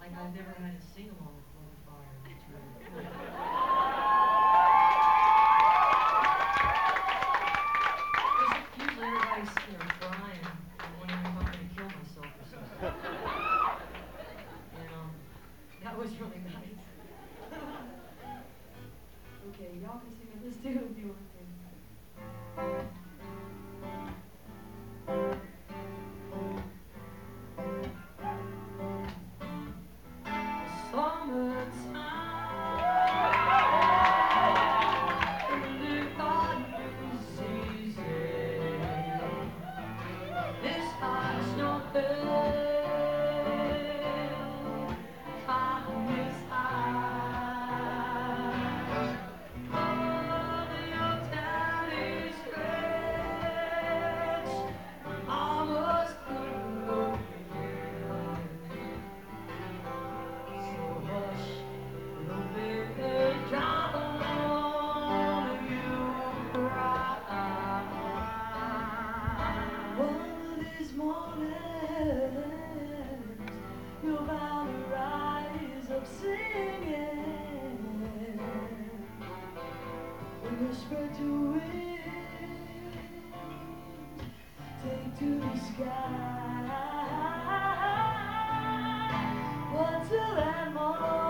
Like I've never had to sing along before the fire. It's really cool. Usually everybody's, crying and wondering if I'm going to kill myself or something. That was really nice. Okay, y'all can sing it. Let's do it if you want to. You're about to rise up singing when you spread your wings, take to the sky. Until that morning.